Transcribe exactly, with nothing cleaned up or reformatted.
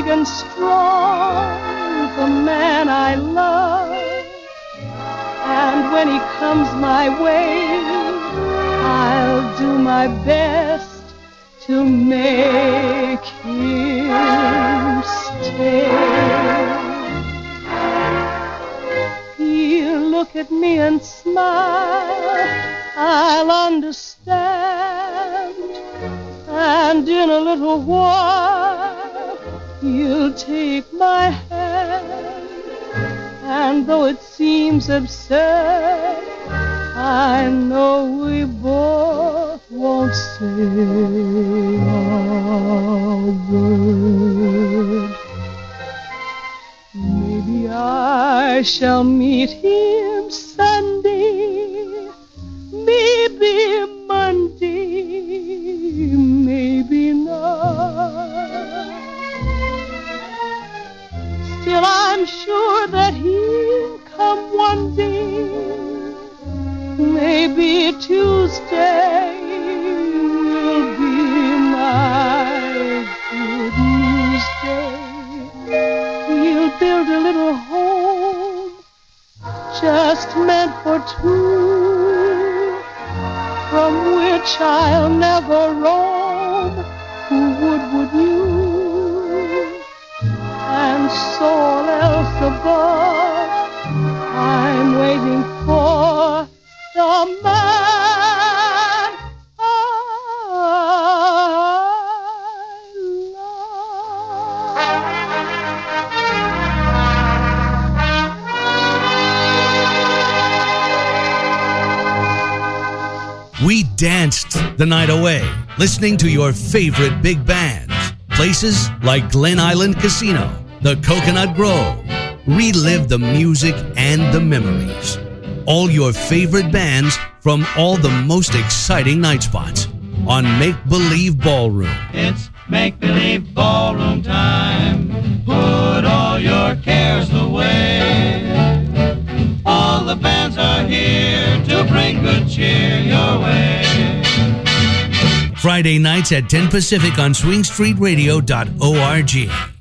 big and strong, the man I love. And when he comes my way, I'll do my best to make him stay. He'll look at me and smile, I'll understand. And in a little while, he'll take my hand. And though it seems absurd, I know we both won't say a word. Maybe I shall meet him Sunday, maybe Monday, maybe not. Still I'm sure that he'll come one day. Maybe Tuesday will be my good news day. He'll build a little home just meant for two, from which I'll never roam. Who would, would you? And so all else above, I'm waiting for the man I love. We danced the night away, listening to your favorite big bands. Places like Glen Island Casino, the Coconut Grove. Relive the music and the memories. All your favorite bands from all the most exciting night spots on Make Believe Ballroom. It's Make Believe Ballroom time. Put all your cares away. All the bands are here to bring good cheer your way. Friday nights at ten Pacific on swing street radio dot org.